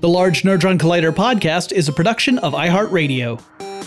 The Large Nerdron Collider podcast is a production of iHeartRadio.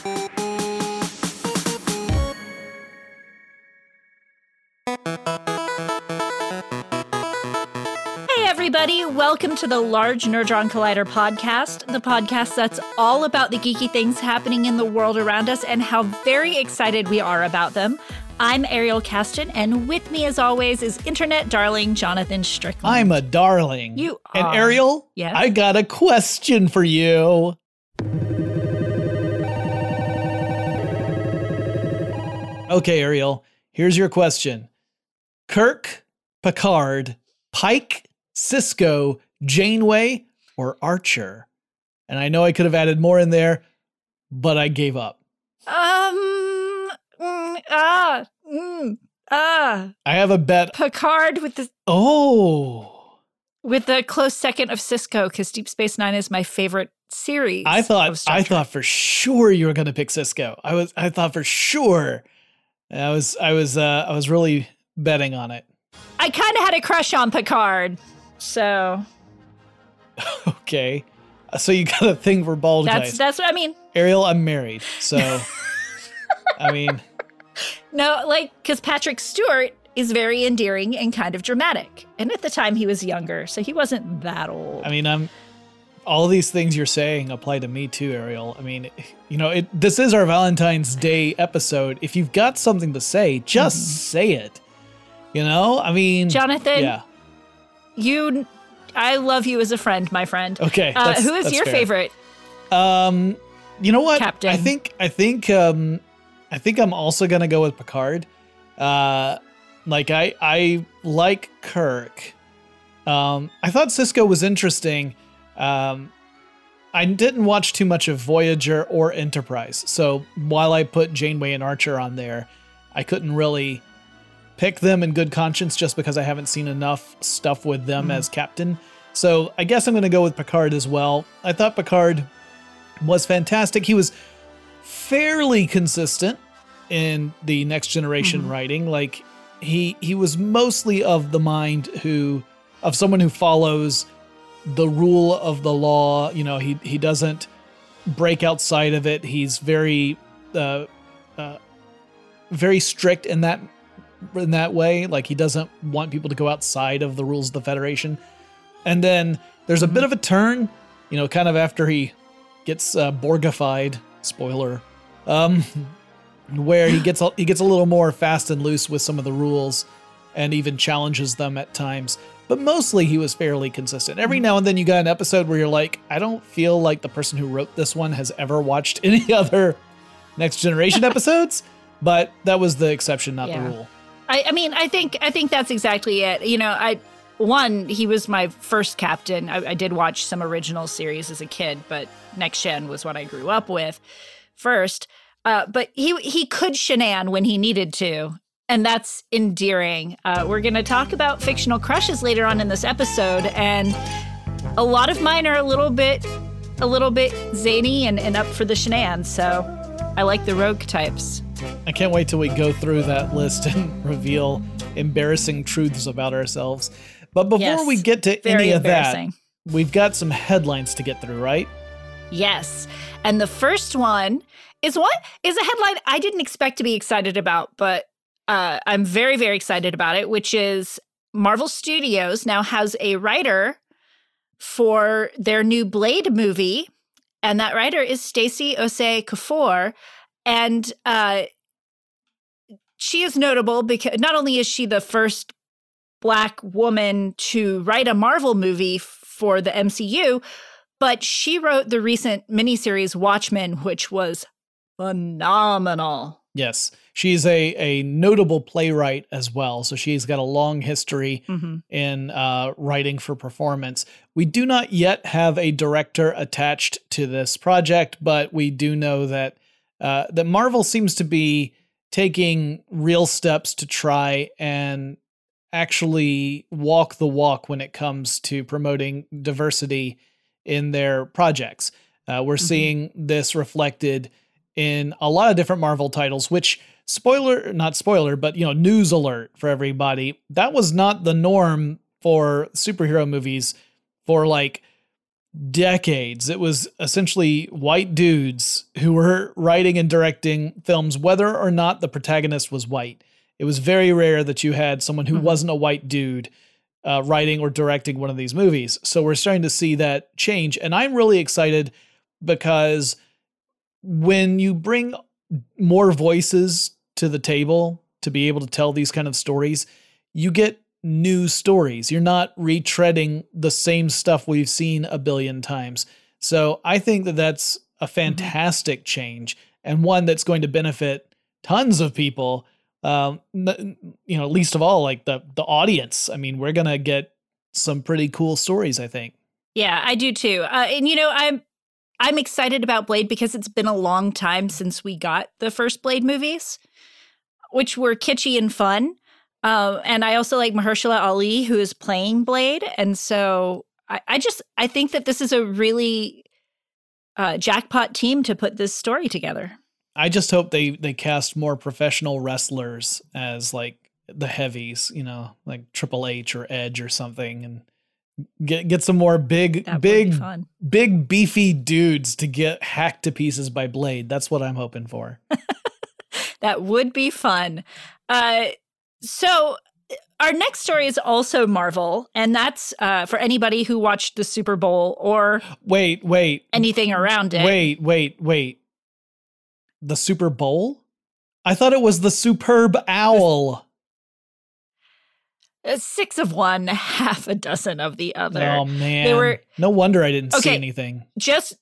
Hey everybody, welcome to the Large Nerdron Collider podcast, the podcast that's all about the geeky things happening in the world around us and how very excited we are about them. I'm Ariel Caston, and with me, as always, is internet darling Jonathan Strickland. I'm a darling. You are. And Ariel, yes? I got a question for you. Okay, Ariel, here's your question. Kirk, Picard, Pike, Sisko, Janeway, or Archer? And I know I could have added more in there, but I gave up. I have a bet. Picard with the close second of Sisko, because Deep Space Nine is my favorite series. I thought for sure you were going to pick Sisko. I thought for sure. I was really betting on it. I kind of had a crush on Picard, so. Okay, so you got a thing for bald guys. That's what I mean. Ariel, I'm married, so I mean. No, because Patrick Stewart is very endearing and kind of dramatic. And at the time he was younger, so he wasn't that old. I mean, all these things you're saying apply to me too, Ariel. I mean, this is our Valentine's Day episode. If you've got something to say, just say it. I mean. Jonathan, yeah. I love you as a friend, my friend. Okay. Who is your favorite? You know what? Captain. I think I'm also gonna go with Picard. I like Kirk. I thought Sisko was interesting. I didn't watch too much of Voyager or Enterprise, so while I put Janeway and Archer on there, I couldn't really pick them in good conscience just because I haven't seen enough stuff with them as captain. So I guess I'm gonna go with Picard as well. I thought Picard was fantastic. He was fairly consistent in the Next Generation writing. Like he was mostly of the mind of someone who follows the rule of the law. He doesn't break outside of it. He's very very strict in that way. Like he doesn't want people to go outside of the rules of the Federation. And then there's a bit of a turn, kind of after he gets Borgified, spoiler, where he gets a little more fast and loose with some of the rules and even challenges them at times. But mostly he was fairly consistent. Every now and then you got an episode where you're like, I don't feel like the person who wrote this one has ever watched any other Next Generation episodes, but that was the exception, not the rule. I think that's exactly it. He was my first captain. I did watch some original series as a kid, but Next Gen was what I grew up with first. But he could shenan when he needed to, and that's endearing. We're going to talk about fictional crushes later on in this episode, and a lot of mine are a little bit zany and up for the shenan, so I like the rogue types. I can't wait till we go through that list and reveal embarrassing truths about ourselves. But before we get to any of that, we've got some headlines to get through, right? Yes. And the first one is a headline I didn't expect to be excited about, but I'm very, very excited about it, which is Marvel Studios now has a writer for their new Blade movie, and that writer is Stacey Osei Kuffour. And she is notable because not only is she the first Black woman to write a Marvel movie for the MCU, but she wrote the recent miniseries Watchmen, which was phenomenal. Yes, she's a notable playwright as well. So she's got a long history in writing for performance. We do not yet have a director attached to this project, but we do know that that Marvel seems to be taking real steps to try and actually walk the walk when it comes to promoting diversity in their projects. We're seeing this reflected in a lot of different Marvel titles, which not spoiler, but news alert for everybody. That was not the norm for superhero movies for like decades, it was essentially white dudes who were writing and directing films, whether or not the protagonist was white. It was very rare that you had someone who wasn't a white dude writing or directing one of these movies. So we're starting to see that change. And I'm really excited because when you bring more voices to the table to be able to tell these kind of stories, you get new stories. You're not retreading the same stuff we've seen a billion times. So I think that that's a fantastic change, and one that's going to benefit tons of people. Least of all, like the audience. I mean, we're going to get some pretty cool stories, I think. Yeah, I do too. I'm excited about Blade because it's been a long time since we got the first Blade movies, which were kitschy and fun. And I also like Mahershala Ali, who is playing Blade. And so I think that this is a really jackpot team to put this story together. I just hope they cast more professional wrestlers as like the heavies, like Triple H or Edge or something, and get some more big beefy dudes to get hacked to pieces by Blade. That's what I'm hoping for. That would be fun. So our next story is also Marvel, and that's for anybody who watched the Super Bowl or anything around it. Wait. The Super Bowl? I thought it was the Superb Owl. 6 of one, half a dozen of the other. Oh man! No wonder I didn't see anything. Just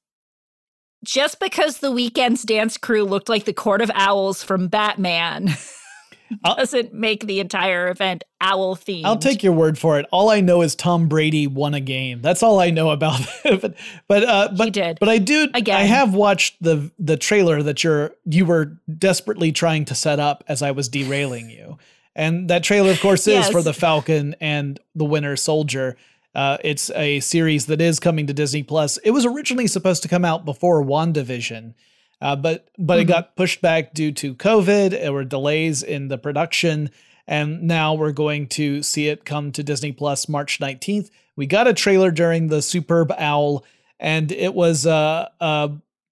because the Weeknd's dance crew looked like the Court of Owls from Batman doesn't make the entire event owl themed. I'll take your word for it. All I know is Tom Brady won a game. That's all I know about it. But he did. But I do. Again. I have watched the trailer that you were desperately trying to set up as I was derailing you. And that trailer, of course, is for The Falcon and the Winter Soldier. It's a series that is coming to Disney Plus. It was originally supposed to come out before WandaVision, but it got pushed back due to COVID. There were delays in the production, and now we're going to see it come to Disney Plus March 19th. We got a trailer during the Superb Owl, and it was a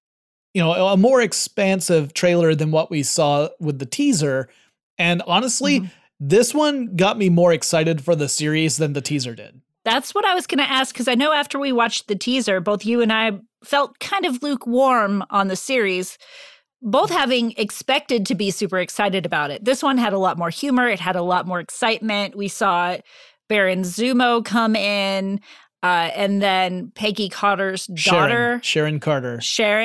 more expansive trailer than what we saw with the teaser. And honestly, this one got me more excited for the series than the teaser did. That's what I was going to ask, because I know after we watched the teaser, both you and I felt kind of lukewarm on the series, both having expected to be super excited about it. This one had a lot more humor. It had a lot more excitement. We saw Baron Zemo come in, and then Peggy Carter's daughter. Sharon Carter.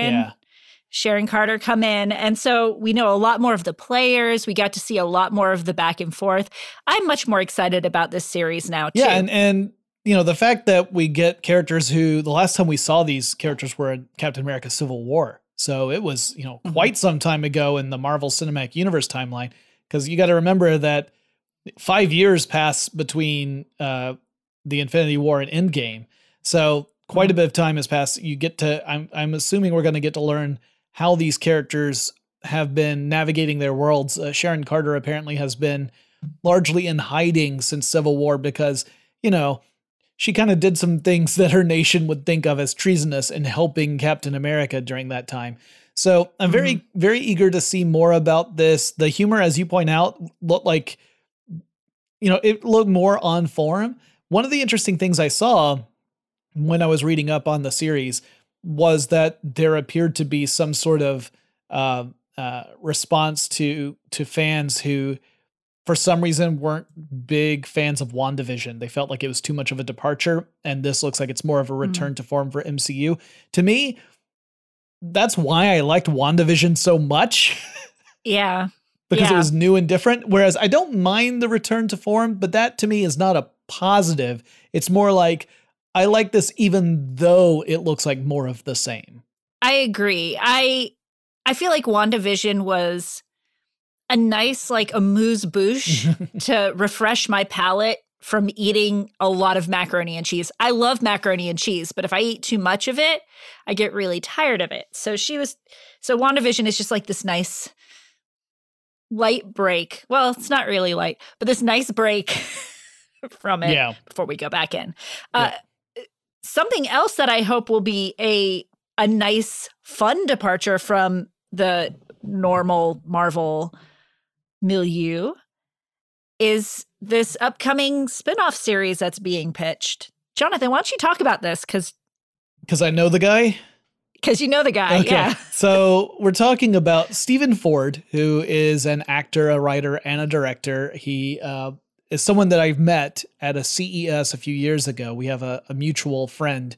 Sharon Carter come in. And so we know a lot more of the players. We got to see a lot more of the back and forth. I'm much more excited about this series now, too. Yeah, and the fact that we get characters who the last time we saw these characters were in Captain America Civil War. So it was, quite some time ago in the Marvel Cinematic Universe timeline, because you got to remember that 5 years passed between the Infinity War and Endgame. So quite a bit of time has passed. You get to, I'm assuming we're going to get to learn how these characters have been navigating their worlds. Sharon Carter apparently has been largely in hiding since Civil War because, she kind of did some things that her nation would think of as treasonous in helping Captain America during that time. So I'm very, very eager to see more about this. The humor, as you point out, looked like, it looked more on form. One of the interesting things I saw when I was reading up on the series was that there appeared to be some sort of response to fans who, for some reason, weren't big fans of WandaVision. They felt like it was too much of a departure, and this looks like it's more of a return to form for MCU. To me, that's why I liked WandaVision so much. Yeah. Because it was new and different, whereas I don't mind the return to form, but that to me is not a positive. It's more like, I like this even though it looks like more of the same. I agree. I feel like WandaVision was a nice, like, amuse-bouche to refresh my palate from eating a lot of macaroni and cheese. I love macaroni and cheese, but if I eat too much of it, I get really tired of it. So WandaVision is just like this nice light break. Well, it's not really light, but this nice break from it before we go back in. something else that I hope will be a nice, fun departure from the normal Marvel milieu is this upcoming spin-off series that's being pitched. Jonathan, why don't you talk about this? Because I know the guy. Because you know the guy, okay. Yeah. So we're talking about Stephen Ford, who is an actor, a writer, and a director. He is someone that I've met at a CES a few years ago. We have a mutual friend,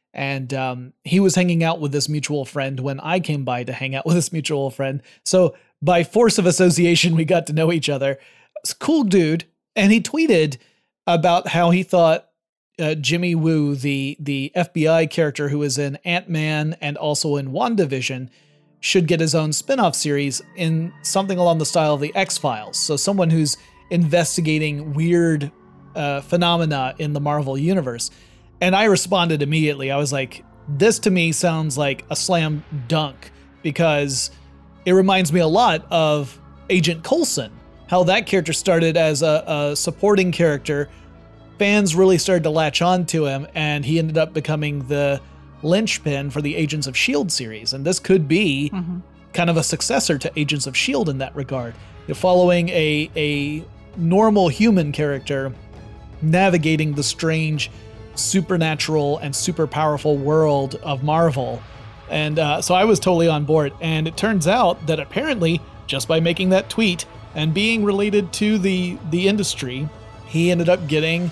and he was hanging out with this mutual friend when I came by to hang out with this mutual friend. So by force of association, we got to know each other. It's a cool dude, and he tweeted about how he thought Jimmy Woo, the FBI character who is in Ant-Man and also in WandaVision, should get his own spin-off series in something along the style of the X-Files. So someone who's investigating weird phenomena in the Marvel universe. And I responded immediately. I was like, this to me sounds like a slam dunk, because it reminds me a lot of Agent Coulson, how that character started as a supporting character. Fans really started to latch on to him, and he ended up becoming the linchpin for the Agents of S.H.I.E.L.D. series. And this could be kind of a successor to Agents of S.H.I.E.L.D. in that regard. You're following a normal human character navigating the strange, supernatural, and super powerful world of Marvel. And so I was totally on board. And it turns out that apparently, just by making that tweet and being related to the industry, he ended up getting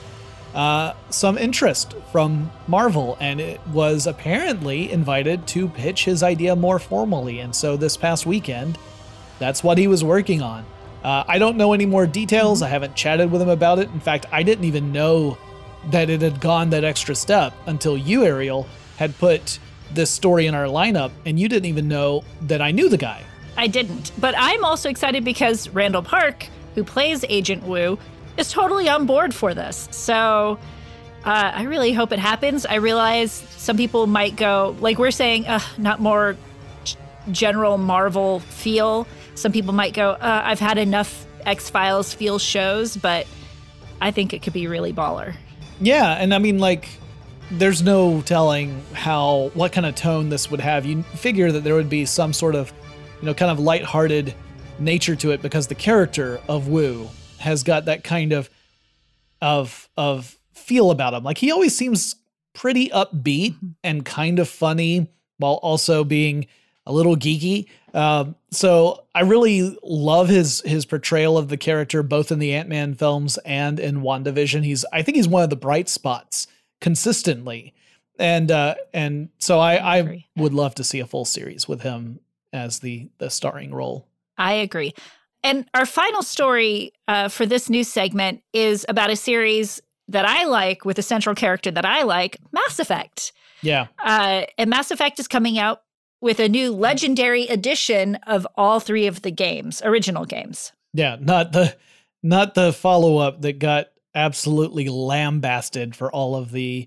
some interest from Marvel, and it was apparently invited to pitch his idea more formally. And so this past weekend, that's what he was working on. I don't know any more details. I haven't chatted with him about it. In fact, I didn't even know that it had gone that extra step until you, Ariel, had put this story in our lineup, and you didn't even know that I knew the guy. I didn't, but I'm also excited because Randall Park, who plays Agent Woo, is totally on board for this. So I really hope it happens. I realize some people might go, like we're saying, not more general Marvel feel. Some people might go, I've had enough X-Files feel shows, but I think it could be really baller. Yeah, and I mean, like, there's no telling what kind of tone this would have. You figure that there would be some sort of, kind of lighthearted nature to it, because the character of Woo has got that kind of feel about him. Like, he always seems pretty upbeat and kind of funny while also being a little geeky. So I really love his portrayal of the character, both in the Ant-Man films and in WandaVision. I think he's one of the bright spots consistently. And so I would love to see a full series with him as the starring role. I agree. And our final story for this news segment is about a series that I like with a central character that I like, Mass Effect. Yeah. And Mass Effect is coming out with a new legendary edition of all three of the original games. Yeah, not the follow-up that got absolutely lambasted for all of the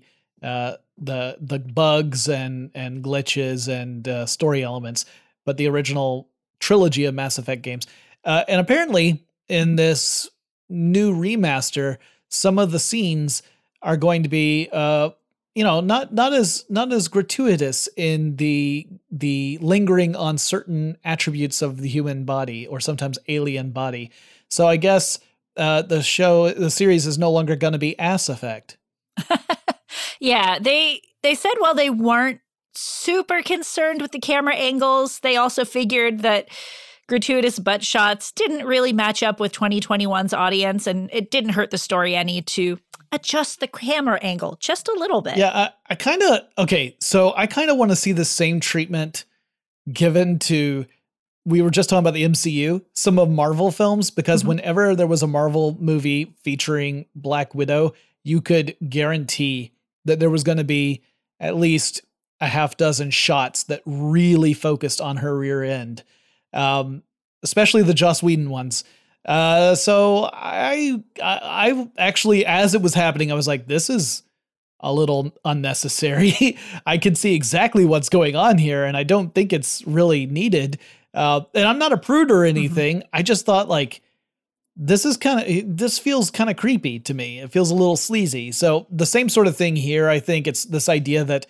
bugs and glitches and story elements, but the original trilogy of Mass Effect games. And apparently, in this new remaster, some of the scenes are going to be, not as gratuitous in the lingering on certain attributes of the human body, or sometimes alien body. So I guess the series is no longer going to be Ass Effect. Yeah, they said while they weren't super concerned with the camera angles, they also figured that gratuitous butt shots didn't really match up with 2021's audience, and it didn't hurt the story any to adjust the camera angle just a little bit. Yeah, I kind of want to see the same treatment given to, we were just talking about the MCU, some of Marvel films, because whenever there was a Marvel movie featuring Black Widow, you could guarantee that there was going to be at least a half dozen shots that really focused on her rear end. Especially the Joss Whedon ones. So I actually, as it was happening, I was like, this is a little unnecessary. I can see exactly what's going on here, and I don't think it's really needed. And I'm not a prude or anything. I just thought, like, this feels kind of creepy to me. It feels a little sleazy. So the same sort of thing here. I think it's this idea that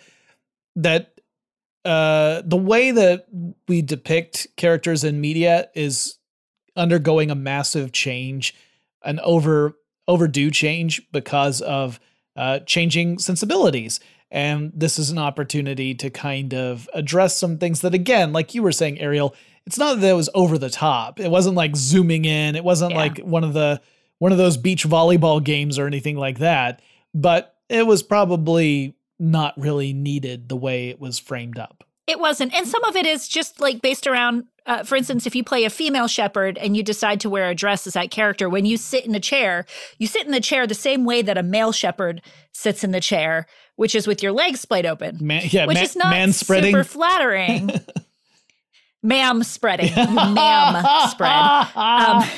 the way that we depict characters in media is undergoing a massive change, an overdue change because of changing sensibilities. And this is an opportunity to kind of address some things that, again, like you were saying, Ariel, it's not that it was over the top. It wasn't like zooming in. It wasn't like one of those beach volleyball games or anything like that. But it was probably not really needed the way it was framed up. It wasn't. And some of it is just like based around, for instance, if you play a female shepherd and you decide to wear a dress as that character, when you sit in a chair, you sit in the chair the same way that a male shepherd sits in the chair, which is with your legs splayed open. Which is not super flattering. Ma'am spreading. Ma'am spread.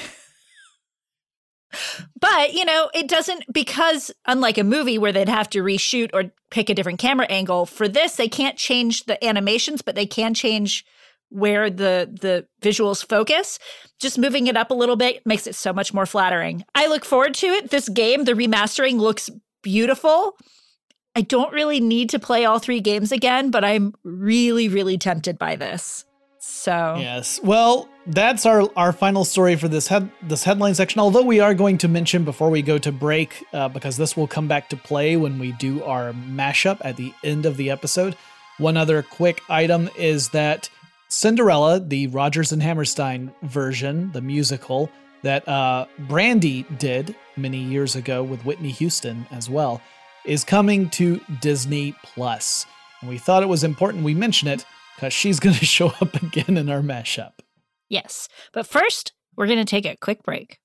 But, it doesn't, because unlike a movie where they'd have to reshoot or pick a different camera angle, for this, they can't change the animations, but they can change where the visuals focus. Just moving it up a little bit makes it so much more flattering. I look forward to it. This game, the remastering, looks beautiful. I don't really need to play all 3 games again, but I'm really, really tempted by this. So yes, well, that's our final story for this headline section. Although we are going to mention before we go to break, because this will come back to play when we do our mashup at the end of the episode. One other quick item is that Cinderella, the Rodgers and Hammerstein version, the musical that Brandy did many years ago with Whitney Houston as well, is coming to Disney Plus. And we thought it was important we mention it because she's going to show up again in our mashup. Yes. But first, we're going to take a quick break.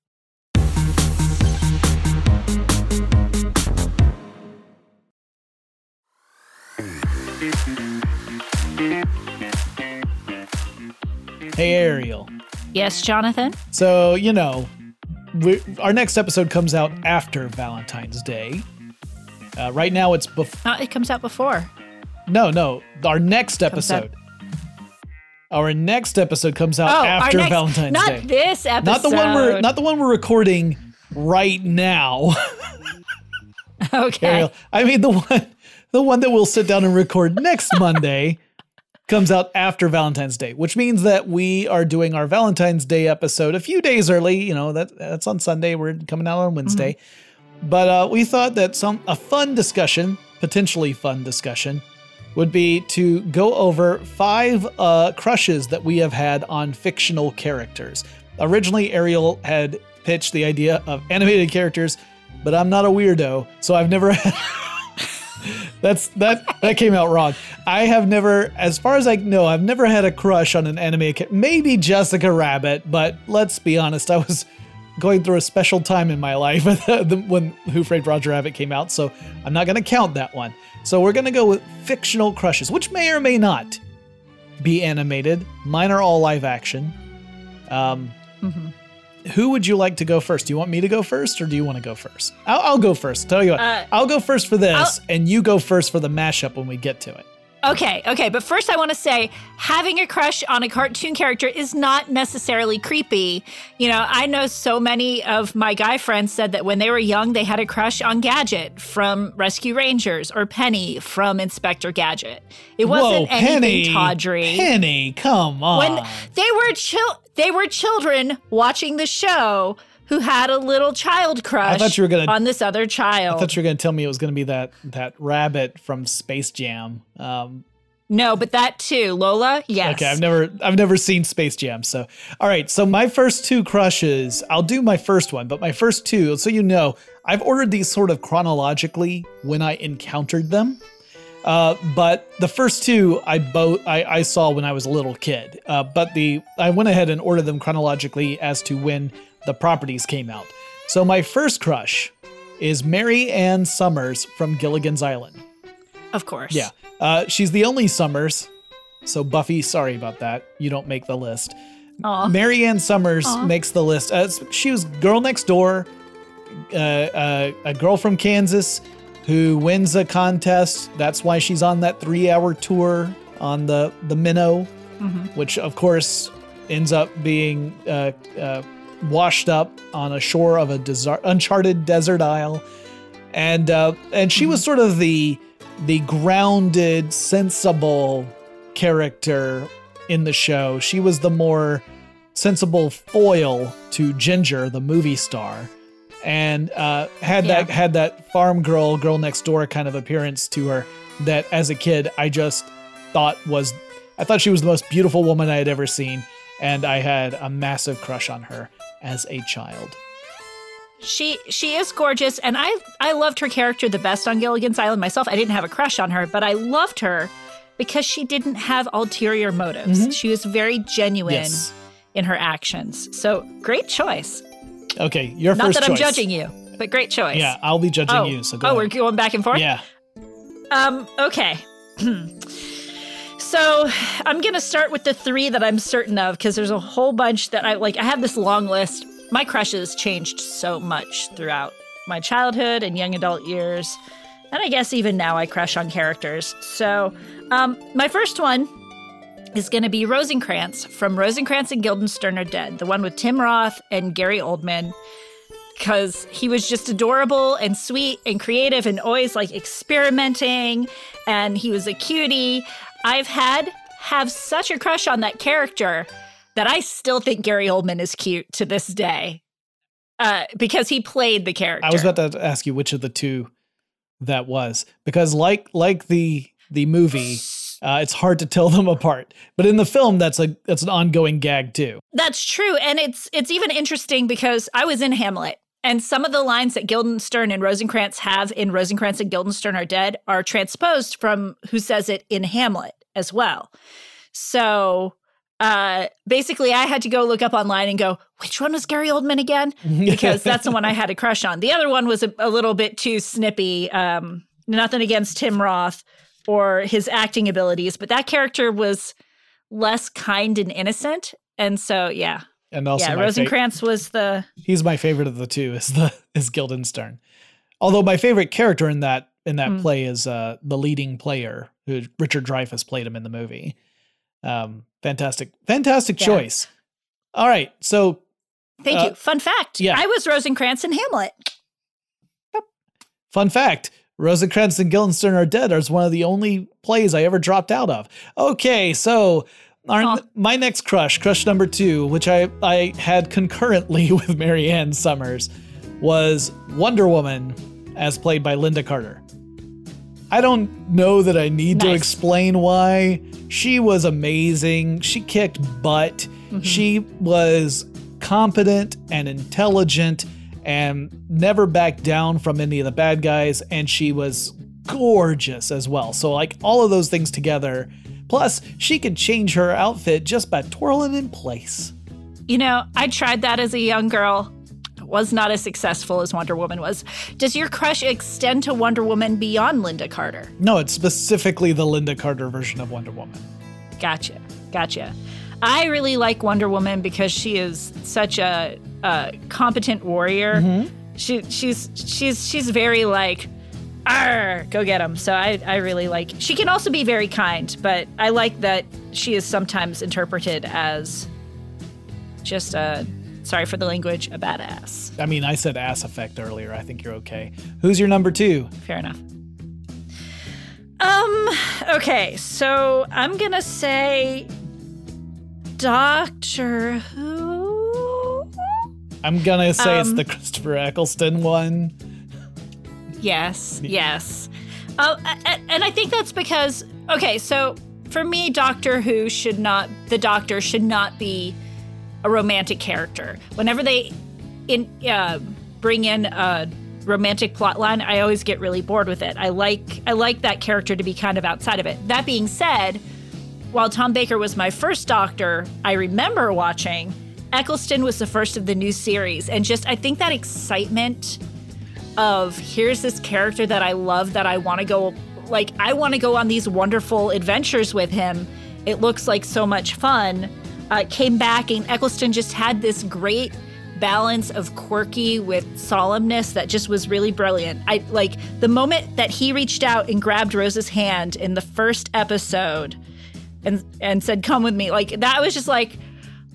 Hey, Ariel. Yes, Jonathan? So, our next episode comes out after Valentine's Day. Right now it's before. It comes out before. No. Our next episode. Our next episode comes out after Valentine's Day. Not this episode. Not the one we're recording right now. Okay. Ariel, I mean the one that we'll sit down and record next Monday comes out after Valentine's Day, which means that we are doing our Valentine's Day episode a few days early. That's on Sunday. We're coming out on Wednesday. Mm-hmm. But we thought that potentially fun discussion, would be to go over 5 crushes that we have had on fictional characters. Originally, Ariel had pitched the idea of animated characters, but I'm not a weirdo, so I've never had... that came out wrong. I have never, as far as I know, I've never had a crush on an animated character. Maybe Jessica Rabbit, but let's be honest, I was going through a special time in my life when Who Framed Roger Rabbit came out, so I'm not going to count that one. So we're going to go with fictional crushes, which may or may not be animated. Mine are all live action. Who would you like to go first? Do you want me to go first, or do you want to go first? I'll go first. Tell you what, I'll go first for this, and you go first for the mashup when we get to it. Okay. But first I want to say having a crush on a cartoon character is not necessarily creepy. I know so many of my guy friends said that when they were young, they had a crush on Gadget from Rescue Rangers or Penny from Inspector Gadget. It wasn't anything tawdry. Penny, come on. When they were children watching the show who had a little child crush on this other child. I thought you were going to tell me it was going to be that rabbit from Space Jam. No, but that too. Lola, yes. Okay, I've never seen Space Jam. So, all right. So my first 2 crushes, I'll do my first one, but my first 2, so I've ordered these sort of chronologically when I encountered them. But the first 2 I saw when I was a little kid. But I went ahead and ordered them chronologically as to when the properties came out. So my first crush is Mary Ann Summers from Gilligan's Island. Of course. Yeah. She's the only Summers. So Buffy, sorry about that. You don't make the list. Aww. Mary Ann Summers makes the list. She was girl next door, a girl from Kansas who wins a contest. That's why she's on that 3-hour tour on the Minnow, which of course ends up being washed up on a shore of a uncharted desert isle. And she was sort of the grounded, sensible character in the show. She was the more sensible foil to Ginger, the movie star, and had that farm girl next door kind of appearance to her that as a kid I just thought she was the most beautiful woman I had ever seen, and I had a massive crush on her as a child. She is gorgeous, and I loved her character the best on Gilligan's Island myself. I didn't have a crush on her, but I loved her because she didn't have ulterior motives. Mm-hmm. She was very genuine in her actions. So great choice. Okay, your Not first that choice. I'm judging you, but great choice. Yeah, I'll be judging you. So go ahead. We're going back and forth? Yeah. Okay. So I'm going to start with the 3 that I'm certain of, because there's a whole bunch that I have this long list. My crushes changed so much throughout my childhood and young adult years. And I guess even now I crush on characters. So my first one is going to be Rosencrantz from Rosencrantz and Guildenstern Are Dead, the one with Tim Roth and Gary Oldman, because he was just adorable and sweet and creative and always experimenting, and he was a cutie. I've have such a crush on that character that I still think Gary Oldman is cute to this day, because he played the character. I was about to ask you which of the 2 that was, because like the movie, it's hard to tell them apart. But in the film, that's an ongoing gag too. That's true, and it's even interesting because I was in Hamlet, and some of the lines that Guildenstern and Rosencrantz have in Rosencrantz and Guildenstern Are Dead are transposed from Who Says It in Hamlet as well. So basically, I had to go look up online and go, which one was Gary Oldman again? Because that's the one I had a crush on. The other one was a little bit too snippy. Nothing against Tim Roth or his acting abilities, but that character was less kind and innocent. And so, yeah. And also Rosencrantz was he's my favorite of the 2 is Guildenstern. Although my favorite character in that play is the leading player, who Richard Dreyfuss played him in the movie. Fantastic choice. All right. So thank you. Fun fact. Yeah. I was Rosencrantz in Hamlet. Fun fact. Rosencrantz and Guildenstern Are Dead is one of the only plays I ever dropped out of. Okay, so my next crush number 2, which I had concurrently with Mary Ann Summers, was Wonder Woman, as played by Lynda Carter. I don't know that I need to explain why. She was amazing. She kicked butt. Mm-hmm. She was competent and intelligent and never backed down from any of the bad guys, and she was gorgeous as well. So all of those things together, plus she could change her outfit just by twirling in place. I tried that as a young girl. It was not as successful as Wonder Woman was. Does your crush extend to Wonder Woman beyond Lynda Carter? No, it's specifically the Lynda Carter version of Wonder Woman. Gotcha. I really like Wonder Woman because she is such a competent warrior. Mm-hmm. She's very arr, go get him. So I really like. She can also be very kind, but I like that she is sometimes interpreted as just sorry for the language, a badass. I mean, I said ass effect earlier. I think you're okay. Who's your number 2? Fair enough. Okay, so I'm gonna say Doctor Who. I'm gonna say it's the Christopher Eccleston one. Yes. And I think that's because, okay, so for me, Doctor Who the Doctor should not be a romantic character. Whenever they bring in a romantic plot line, I always get really bored with it. I like that character to be kind of outside of it. That being said, while Tom Baker was my first Doctor, I remember watching, Eccleston was the first of the new series. And I think that excitement of here's this character that I love, that I want to go, I want to go on these wonderful adventures with him. It looks like so much fun. Came back, and Eccleston just had this great balance of quirky with solemnness that just was really brilliant. I like the moment that he reached out and grabbed Rose's hand in the first episode and said, "Come with me." That was just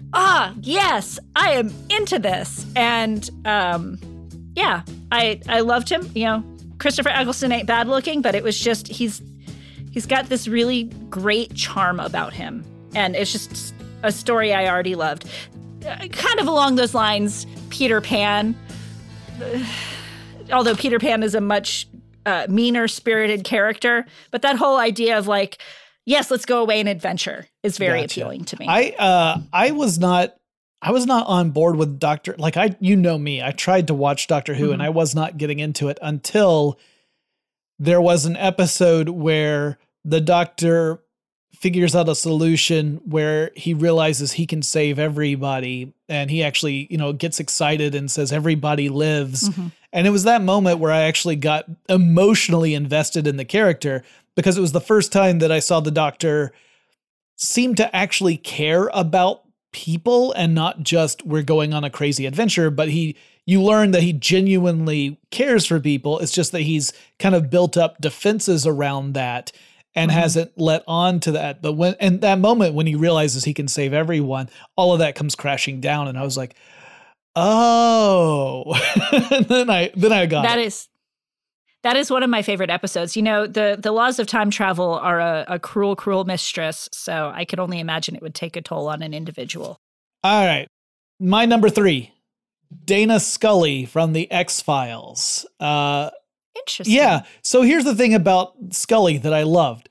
yes, I am into this. And yeah, I loved him. You know, Christopher Eccleston ain't bad looking, but it was just he's got this really great charm about him. And it's just a story I already loved. Kind of along those lines, Peter Pan. Although Peter Pan is a much meaner spirited character, but that whole idea of like, yes, let's go away and adventure is very appealing to me. I was not on board with Doctor, like you know me, I tried to watch Doctor Who and I was not getting into it until there was an episode where the Doctor figures out a solution where he realizes he can save everybody, and he actually, you know, gets excited and says everybody lives. And it was that moment where I actually got emotionally invested in the character, because it was the first time that I saw the Doctor seem to actually care about people and not just we're going on a crazy adventure, but you learn that he genuinely cares for people. It's just that he's kind of built up defenses around that and hasn't let on to that. But in that moment, when he realizes he can save everyone, all of that comes crashing down. And I was like, oh, and then I got it. That is one of my favorite episodes. You know, the laws of time travel are a cruel, cruel mistress. So I could only imagine it would take a toll on an individual. All right. My number 3, Dana Scully from the X-Files. Interesting. Yeah. So here's the thing about Scully that I loved.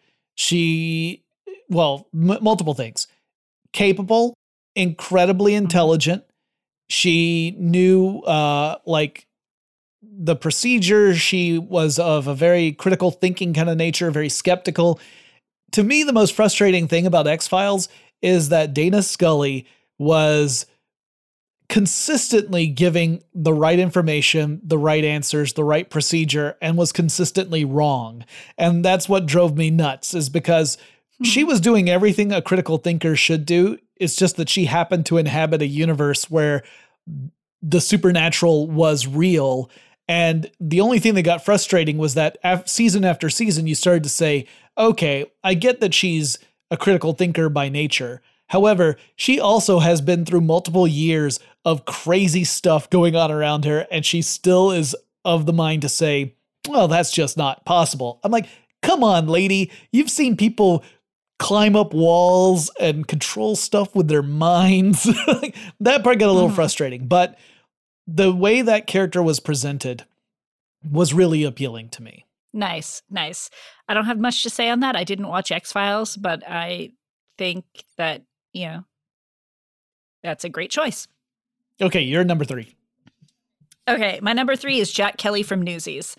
Multiple things. Capable, incredibly intelligent. She knew, the procedure. She was of a very critical thinking kind of nature, very skeptical. To me, the most frustrating thing about X-Files is that Dana Scully was consistently giving the right information, the right answers, the right procedure, and was consistently wrong. And that's what drove me nuts, is because she was doing everything a critical thinker should do. It's just that she happened to inhabit a universe where the supernatural was real. And the only thing that got frustrating was that season after season, you started to say, okay, I get that she's a critical thinker by nature. However, she also has been through multiple years of crazy stuff going on around her, and she still is of the mind to say, well, that's just not possible. I'm like, come on, lady. You've seen people climb up walls and control stuff with their minds. That part got a little frustrating, but the way that character was presented was really appealing to me. Nice. I don't have much to say on that. I didn't watch X-Files, but I think that, you know, that's a great choice. Okay, you're number 3. Okay, my number 3 is Jack Kelly from Newsies.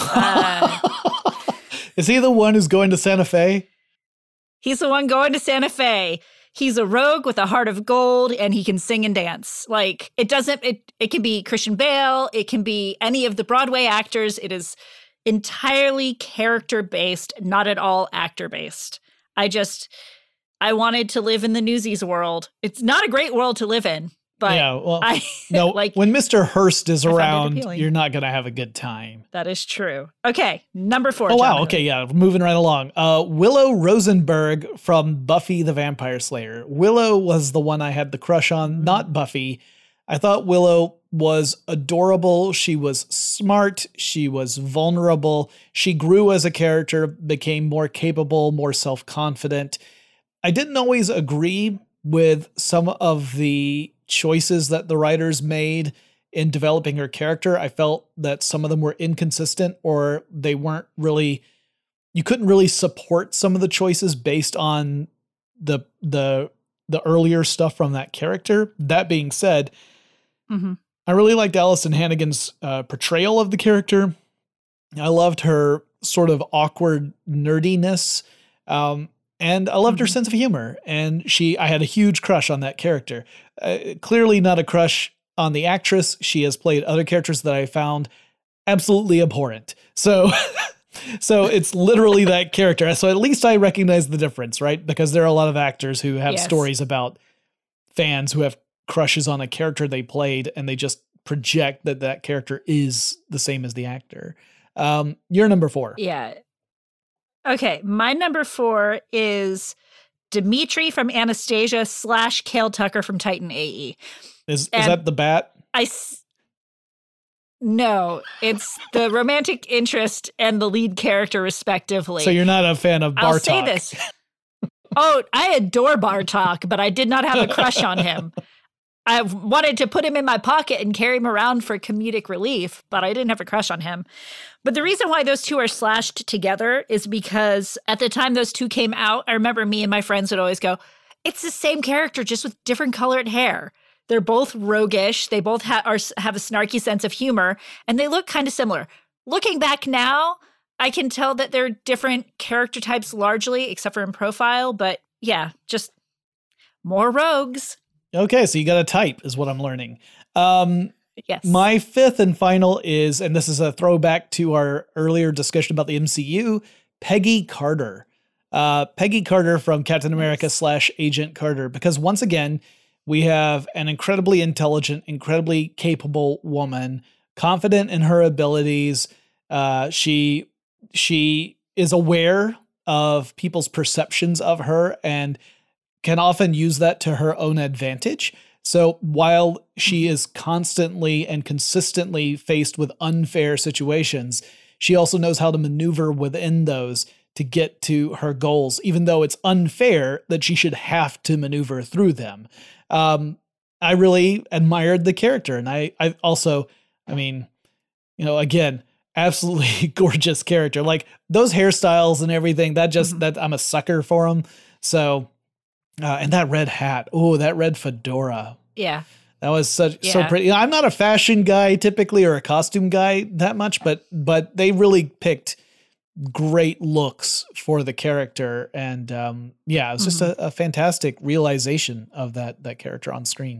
Is he the one who's going to Santa Fe? He's the one going to Santa Fe. He's a rogue with a heart of gold, and he can sing and dance. Like, it can be Christian Bale. It can be any of the Broadway actors. It is entirely character-based, not at all actor-based. I wanted to live in the Newsies world. It's not a great world to live in, but yeah, well, no, when Mr. Hurst is around, you're not going to have a good time. That is true. Okay, number 4. Oh, wow. Okay, yeah, moving right along. Willow Rosenberg from Buffy the Vampire Slayer. Willow was the one I had the crush on, not Buffy. I thought Willow was adorable. She was smart. She was vulnerable. She grew as a character, became more capable, more self-confident. I didn't always agree with some of the choices that the writers made in developing her character. I felt that some of them were inconsistent, or they weren't really, you couldn't really support some of the choices based on the earlier stuff from that character. That being said, I really liked Allison Hannigan's portrayal of the character. I loved her sort of awkward nerdiness. And I loved her sense of humor, and I had a huge crush on that character. Clearly not a crush on the actress. She has played other characters that I found absolutely abhorrent. So it's literally that character. So at least I recognize the difference, right? Because there are a lot of actors who have stories about fans who have crushes on a character they played, and they just project that character is the same as the actor. You're number 4. Yeah. Okay, my number 4 is Dimitri from Anastasia / Cale Tucker from Titan AE. Is that the bat? No, it's the romantic interest and the lead character, respectively. So you're not a fan of Bartok? I'll say this. Oh, I adore Bartok, but I did not have a crush on him. I wanted to put him in my pocket and carry him around for comedic relief, but I didn't have a crush on him. But the reason why those two are slashed together is because at the time those two came out, I remember me and my friends would always go, it's the same character, just with different colored hair. They're both roguish. They both have a snarky sense of humor, and they look kind of similar. Looking back now, I can tell that they're different character types largely, except for in profile. But yeah, just more rogues. Okay, so you got a type is what I'm learning. Yes. My fifth and final is, and this is a throwback to our earlier discussion about the MCU, Peggy Carter. Peggy Carter from Captain America / Agent Carter, because once again, we have an incredibly intelligent, incredibly capable woman, confident in her abilities. She is aware of people's perceptions of her and can often use that to her own advantage. So while she is constantly and consistently faced with unfair situations, she also knows how to maneuver within those to get to her goals, even though it's unfair that she should have to maneuver through them. I really admired the character. And I also, again, absolutely gorgeous character. Like those hairstyles and everything, that I'm a sucker for them. So, and that red hat. Oh, that red fedora. Yeah. That was so pretty. I'm not a fashion guy typically or a costume guy that much, but they really picked great looks for the character. And it was just a fantastic realization of that character on screen.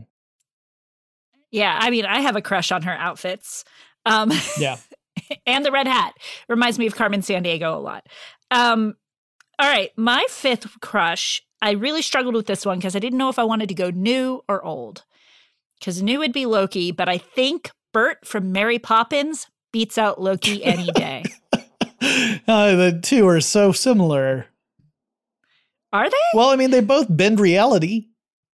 Yeah, I mean, I have a crush on her outfits. Yeah. And the red hat. Reminds me of Carmen Sandiego a lot. All right, my fifth crush, I really struggled with this one because I didn't know if I wanted to go new or old. Because new would be Loki, but I think Bert from Mary Poppins beats out Loki any day. The two are so similar. Are they? Well, I mean, they both bend reality.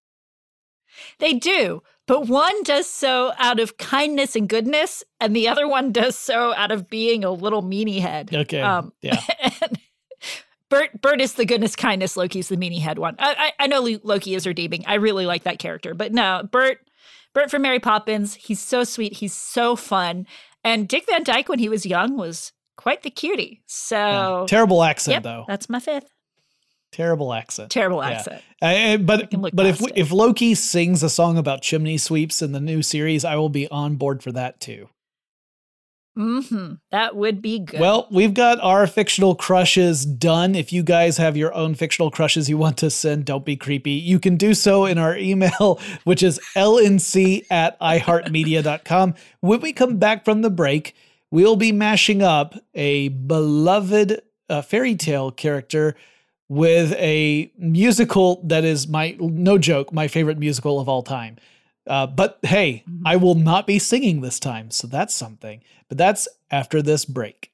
They do, but one does so out of kindness and goodness, and the other one does so out of being a little meanie head. Okay, yeah. Bert is the goodness, kindness. Loki's the meanie head one. I know Loki is redeeming. I really like that character, but no, Bert from Mary Poppins. He's so sweet. He's so fun. And Dick Van Dyke, when he was young, was quite the cutie. So terrible accent, though. That's my fifth. Terrible accent. Terrible accent. But if Loki sings a song about chimney sweeps in the new series, I will be on board for that too. That would be good. Well, we've got our fictional crushes done. If you guys have your own fictional crushes you want to send, don't be creepy. You can do so in our email, which is lnc@iheartmedia.com. When we come back from the break, we'll be mashing up a beloved fairy tale character with a musical that is no joke, my favorite musical of all time. But hey, I will not be singing this time, so that's something. But that's after this break.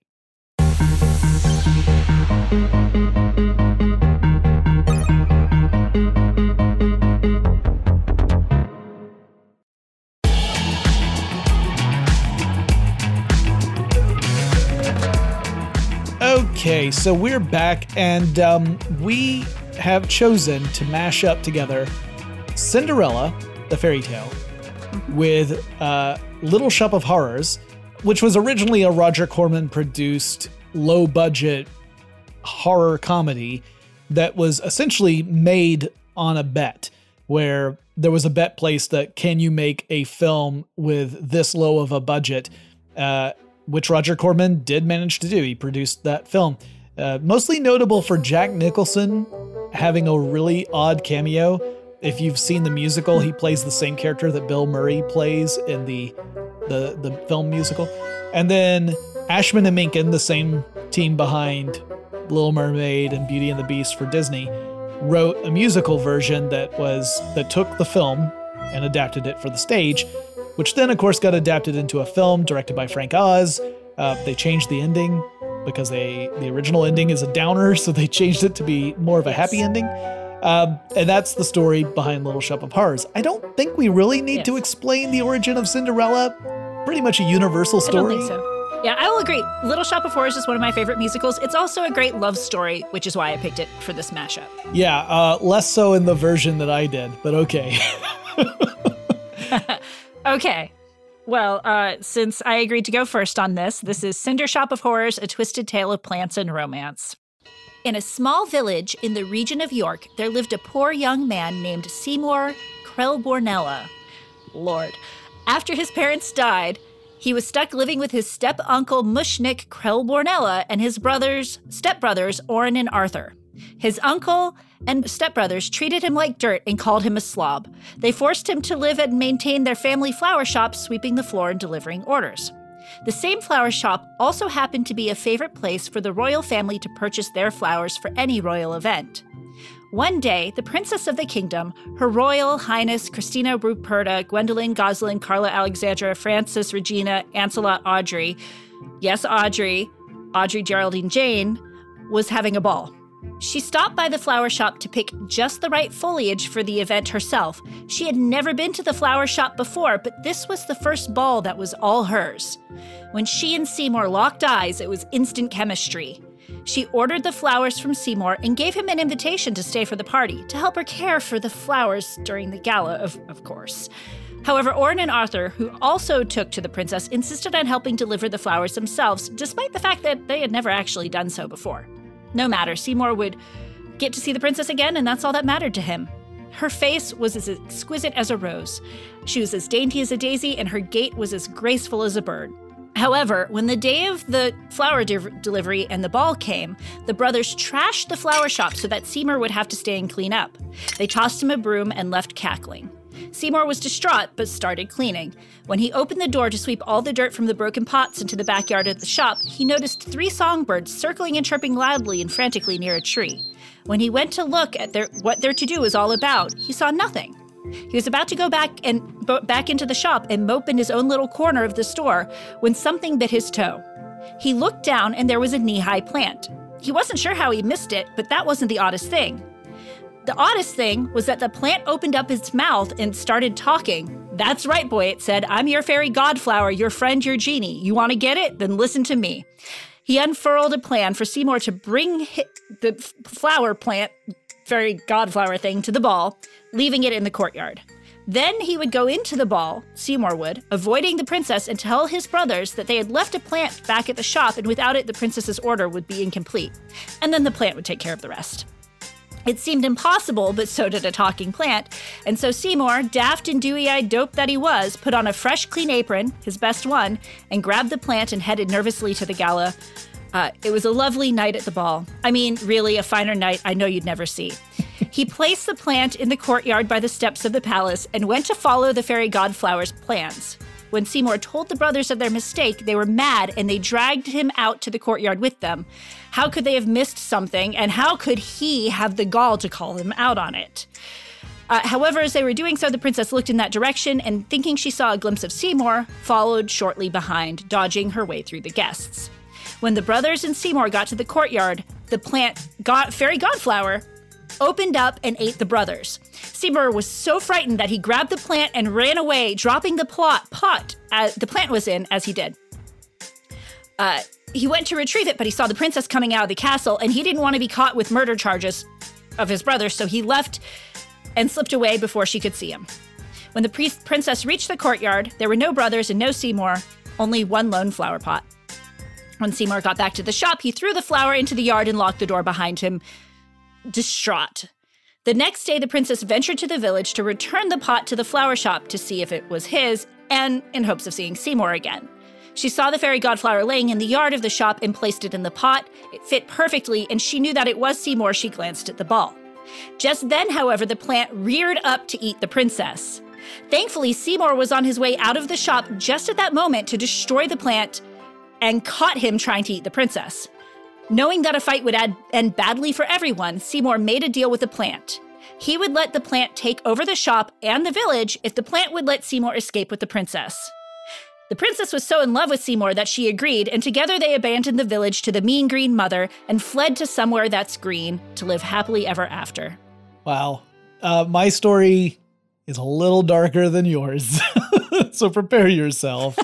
Okay, so we're back, and we have chosen to mash up together Cinderella, the fairy tale, with Little Shop of Horrors, which was originally a Roger Corman produced low-budget horror comedy that was essentially made on a bet, where there was a bet placed that can you make a film with this low of a budget, which Roger Corman did manage to do. He produced that film. Mostly notable for Jack Nicholson having a really odd cameo. If you've seen the musical, he plays the same character that Bill Murray plays in the film musical. And then Ashman and Menken, the same team behind Little Mermaid and Beauty and the Beast for Disney, wrote a musical version that took the film and adapted it for the stage, which then, of course, got adapted into a film directed by Frank Oz. They changed the ending because the original ending is a downer, so they changed it to be more of a happy ending. And that's the story behind Little Shop of Horrors. I don't think we really need to explain the origin of Cinderella. Pretty much a universal story. I don't think so. Yeah, I will agree. Little Shop of Horrors is one of my favorite musicals. It's also a great love story, which is why I picked it for this mashup. Yeah, less so in the version that I did, but okay. Okay. Well, since I agreed to go first on this is Cinder Shop of Horrors, A Twisted Tale of Plants and Romance. In a small village in the region of York, there lived a poor young man named Seymour Krelbornella. Lord. After his parents died, he was stuck living with his step-uncle Mushnik Krelbornella and his stepbrothers Orrin and Arthur. His uncle and stepbrothers treated him like dirt and called him a slob. They forced him to live and maintain their family flower shop, sweeping the floor and delivering orders. The same flower shop also happened to be a favorite place for the royal family to purchase their flowers for any royal event. One day, the Princess of the Kingdom, Her Royal Highness Christina Ruperta, Gwendolyn, Goslin, Carla Alexandra, Frances, Regina, Ancelot, Audrey, yes, Audrey Geraldine Jane, was having a ball. She stopped by the flower shop to pick just the right foliage for the event herself. She had never been to the flower shop before, but this was the first ball that was all hers. When she and Seymour locked eyes, it was instant chemistry. She ordered the flowers from Seymour and gave him an invitation to stay for the party, to help her care for the flowers during the gala, of course. However, Orrin and Arthur, who also took to the princess, insisted on helping deliver the flowers themselves, despite the fact that they had never actually done so before. No matter, Seymour would get to see the princess again, and that's all that mattered to him. Her face was as exquisite as a rose. She was as dainty as a daisy, and her gait was as graceful as a bird. However, when the day of the flower delivery and the ball came, the brothers trashed the flower shop so that Seymour would have to stay and clean up. They tossed him a broom and left cackling. Seymour was distraught, but started cleaning. When he opened the door to sweep all the dirt from the broken pots into the backyard of the shop, he noticed 3 songbirds circling and chirping loudly and frantically near a tree. When he went to look at what their to-do was all about, he saw nothing. He was about to go back into the shop and mope in his own little corner of the store when something bit his toe. He looked down and there was a knee-high plant. He wasn't sure how he missed it, but that wasn't the oddest thing. The oddest thing was that the plant opened up its mouth and started talking. "That's right, boy," it said. "I'm your fairy godflower, your friend, your genie. You want to get it? Then listen to me." He unfurled a plan for Seymour to bring the flower plant, fairy godflower thing, to the ball, leaving it in the courtyard. Then he would go into the ball, Seymour would, avoiding the princess, and tell his brothers that they had left a plant back at the shop, and without it, the princess's order would be incomplete. And then the plant would take care of the rest. It seemed impossible, but so did a talking plant. And so Seymour, daft and dewy-eyed dope that he was, put on a fresh, clean apron, his best one, and grabbed the plant and headed nervously to the gala. It was a lovely night at the ball. I mean, really, a finer night I know you'd never see. He placed the plant in the courtyard by the steps of the palace and went to follow the fairy godflower's plans. When Seymour told the brothers of their mistake, they were mad and they dragged him out to the courtyard with them. How could they have missed something, and how could he have the gall to call them out on it? However, as they were doing so, the princess looked in that direction and, thinking she saw a glimpse of Seymour, followed shortly behind, dodging her way through the guests. When the brothers and Seymour got to the courtyard, the fairy godflower opened up and ate the brothers. Seymour was so frightened that he grabbed the plant and ran away, dropping the pot the plant was in as he did. He went to retrieve it, but he saw the princess coming out of the castle, and he didn't want to be caught with murder charges of his brothers, so he left and slipped away before she could see him. When the princess reached the courtyard, there were no brothers and no Seymour, only one lone flower pot. When Seymour got back to the shop, he threw the flower into the yard and locked the door behind him, distraught. The next day, the princess ventured to the village to return the pot to the flower shop to see if it was his, and in hopes of seeing Seymour again. She saw the fairy godflower laying in the yard of the shop and placed it in the pot. It fit perfectly, and she knew that it was Seymour. She glanced at the ball. Just then, however, the plant reared up to eat the princess. Thankfully, Seymour was on his way out of the shop just at that moment to destroy the plant and caught him trying to eat the princess. Knowing that a fight would end badly for everyone, Seymour made a deal with the plant. He would let the plant take over the shop and the village if the plant would let Seymour escape with the princess. The princess was so in love with Seymour that she agreed, and together they abandoned the village to the mean green mother and fled to somewhere that's green to live happily ever after. Wow. My story is a little darker than yours, so prepare yourself.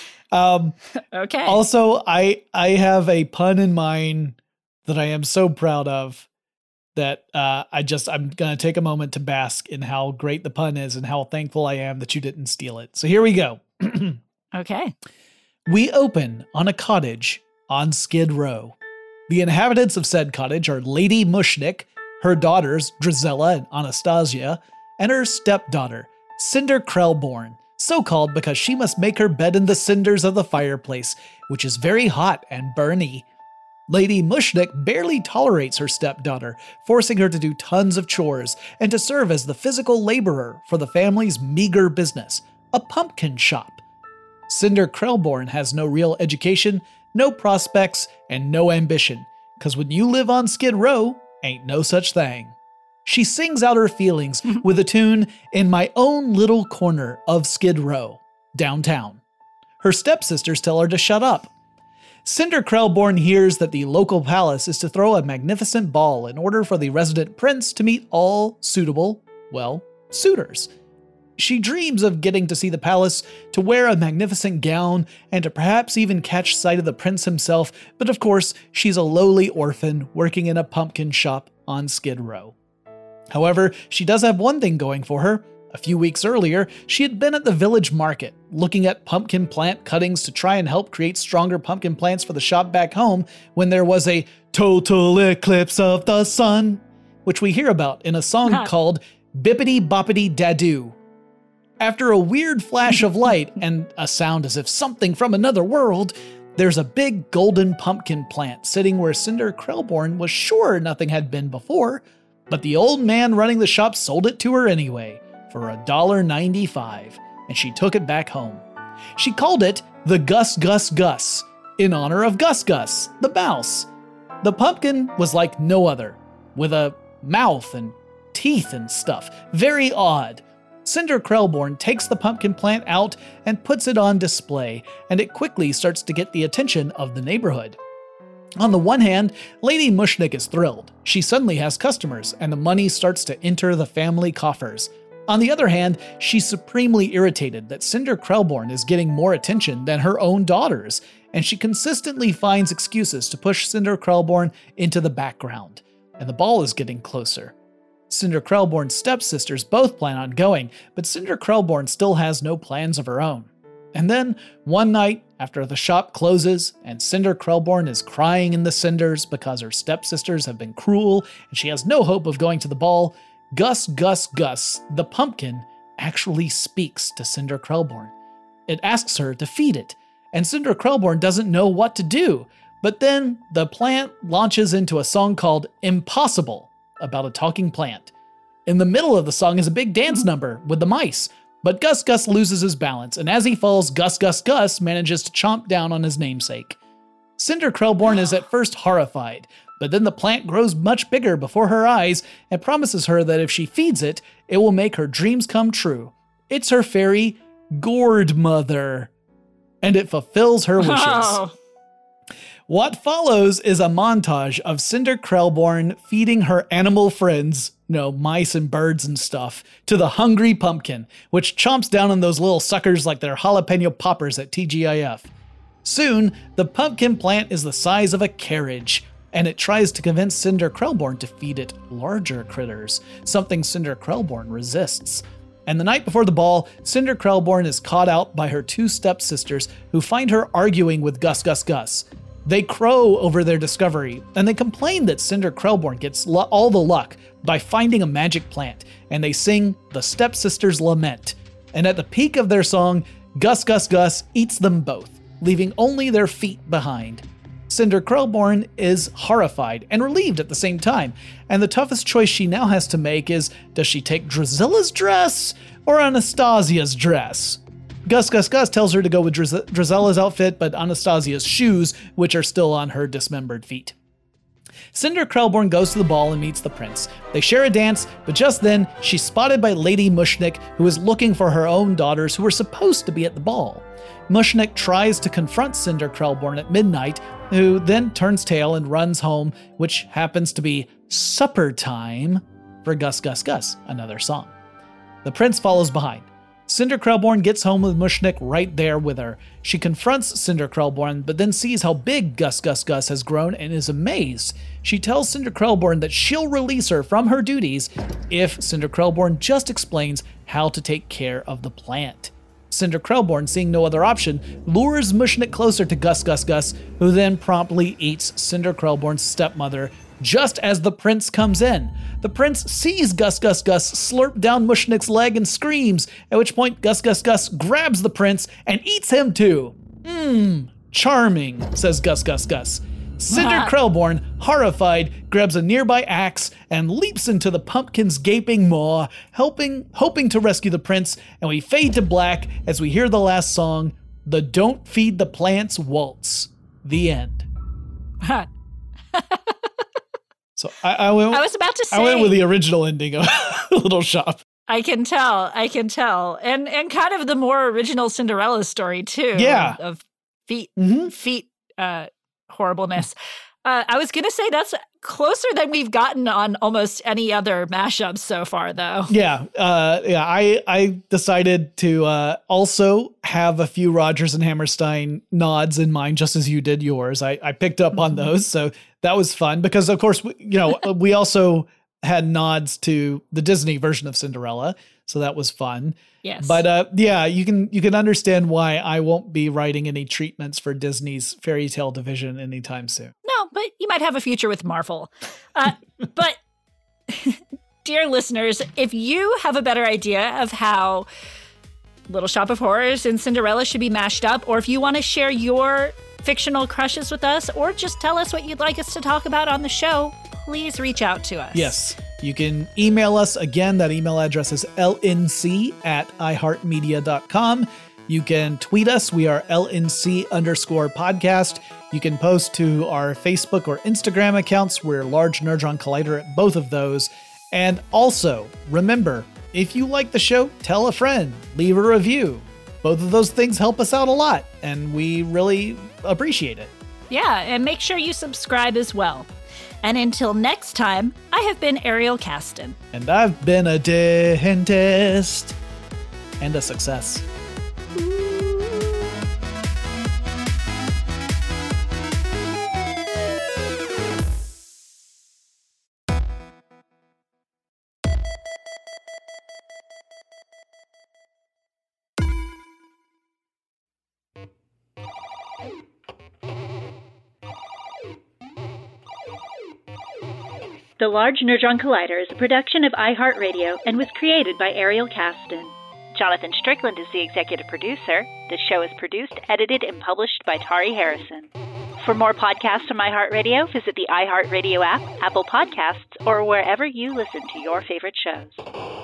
Okay. Also, I have a pun in mind that I am so proud of that I'm going to take a moment to bask in how great the pun is and how thankful I am that you didn't steal it. So here we go. Okay. We open on a cottage on Skid Row. The inhabitants of said cottage are Lady Mushnick, her daughters Drizella and Anastasia, and her stepdaughter, Cinder Krellborn, so called because she must make her bed in the cinders of the fireplace, which is very hot and burny. Lady Mushnick barely tolerates her stepdaughter, forcing her to do tons of chores and to serve as the physical laborer for the family's meager business, a pumpkin shop. Cinder Krellborn has no real education, no prospects, and no ambition, because when you live on Skid Row, ain't no such thing. She sings out her feelings with a tune in my own little corner of Skid Row, downtown. Her stepsisters tell her to shut up. Cinder Krellborn hears that the local palace is to throw a magnificent ball in order for the resident prince to meet all suitable, suitors. She dreams of getting to see the palace, to wear a magnificent gown, and to perhaps even catch sight of the prince himself, but of course, she's a lowly orphan working in a pumpkin shop on Skid Row. However, she does have one thing going for her. A few weeks earlier, she had been at the village market, looking at pumpkin plant cuttings to try and help create stronger pumpkin plants for the shop back home, when there was a total eclipse of the sun, which we hear about in a song called Bippity Boppity Dadoo. After a weird flash of light and a sound as if something from another world, there's a big golden pumpkin plant sitting where Cinder Krellborn was sure nothing had been before, but the old man running the shop sold it to her anyway, for $1.95, and she took it back home. She called it the Gus Gus Gus, in honor of Gus Gus, the mouse. The pumpkin was like no other, with a mouth and teeth and stuff, very odd. Cinder Krellborn takes the pumpkin plant out and puts it on display, and it quickly starts to get the attention of the neighborhood. On the one hand, Lady Mushnick is thrilled. She suddenly has customers, and the money starts to enter the family coffers. On the other hand, she's supremely irritated that Cinder Krellborn is getting more attention than her own daughters, and she consistently finds excuses to push Cinder Krellborn into the background. And the ball is getting closer. Cinder Krellborn's stepsisters both plan on going, but Cinder Krellborn still has no plans of her own. And then, one night, after the shop closes and Cinder Krellborn is crying in the cinders because her stepsisters have been cruel and she has no hope of going to the ball, Gus Gus Gus, the pumpkin, actually speaks to Cinder Krellborn. It asks her to feed it, and Cinder Krellborn doesn't know what to do, but then the plant launches into a song called Impossible, about a talking plant. In the middle of the song is a big dance number with the mice, but Gus Gus loses his balance, and as he falls, Gus Gus Gus manages to chomp down on his namesake. Cinder Krellborn is at first horrified, but then the plant grows much bigger before her eyes and promises her that if she feeds it, it will make her dreams come true. It's her fairy gourd mother, and it fulfills her wishes. Oh. What follows is a montage of Cinder Krellborn feeding her animal friends, mice and birds and stuff, to the hungry pumpkin, which chomps down on those little suckers like they're jalapeno poppers at TGIF. Soon, the pumpkin plant is the size of a carriage, and it tries to convince Cinder Krellborn to feed it larger critters, something Cinder Krellborn resists. And the night before the ball, Cinder Krellborn is caught out by her two stepsisters who find her arguing with Gus Gus Gus. They crow over their discovery, and they complain that Cinder Krellborn gets all the luck by finding a magic plant, and they sing the Stepsisters' Lament. And at the peak of their song, Gus Gus Gus eats them both, leaving only their feet behind. Cinder Krellborn is horrified and relieved at the same time, and the toughest choice she now has to make is, does she take Drizella's dress or Anastasia's dress? Gus Gus Gus tells her to go with Drizella's outfit, but Anastasia's shoes, which are still on her dismembered feet. Cinder Krellborn goes to the ball and meets the prince. They share a dance, but just then, she's spotted by Lady Mushnick, who is looking for her own daughters who were supposed to be at the ball. Mushnick tries to confront Cinder Krellborn at midnight, who then turns tail and runs home, which happens to be supper time for Gus Gus Gus, another song. The prince follows behind. Cinder Krelborn gets home with Mushnik right there with her. She confronts Cinder Krelborn, but then sees how big Gus Gus Gus has grown and is amazed. She tells Cinder Krelborn that she'll release her from her duties if Cinder Krelborn just explains how to take care of the plant. Cinder Krelborn, seeing no other option, lures Mushnik closer to Gus Gus Gus, who then promptly eats Cinder Krelborn's stepmother just as the prince comes in. The prince sees Gus Gus Gus slurp down Mushnik's leg and screams, at which point Gus Gus Gus grabs the prince and eats him too. Charming, says Gus Gus Gus. Cinder Krelborn, horrified, grabs a nearby axe and leaps into the pumpkin's gaping maw, hoping to rescue the prince, and we fade to black as we hear the last song, the Don't Feed the Plants Waltz. The end. So I was about to say, I went with the original ending of Little Shop. I can tell. And kind of the more original Cinderella story too. Yeah. Of feet horribleness. I was going to say that's closer than we've gotten on almost any other mashup so far, though. Yeah. I decided to also have a few Rodgers and Hammerstein nods in mind, just as you did yours. I picked up on those, so that was fun because, of course, we also had nods to the Disney version of Cinderella, so that was fun. Yes. But you can understand why I won't be writing any treatments for Disney's fairy tale division anytime soon. No, but you might have a future with Marvel. But dear listeners, if you have a better idea of how Little Shop of Horrors and Cinderella should be mashed up, or if you want to share your fictional crushes with us, or just tell us what you'd like us to talk about on the show, please reach out to us. Yes. You can email us. Again, that email address is lnc@iheartmedia.com. You can tweet us. We are LNC_podcast. You can post to our Facebook or Instagram accounts. We're Large Nerdron Collider at both of those. And also, remember, if you like the show, tell a friend, leave a review. Both of those things help us out a lot, and we really appreciate it. Yeah, and make sure you subscribe as well. And until next time, I have been Ariel Caston. And I've been a dentist. And a success. The Large Nerdron Collider is a production of iHeartRadio and was created by Ariel Caston. Jonathan Strickland is the executive producer. The show is produced, edited, and published by Tari Harrison. For more podcasts from iHeartRadio, visit the iHeartRadio app, Apple Podcasts, or wherever you listen to your favorite shows.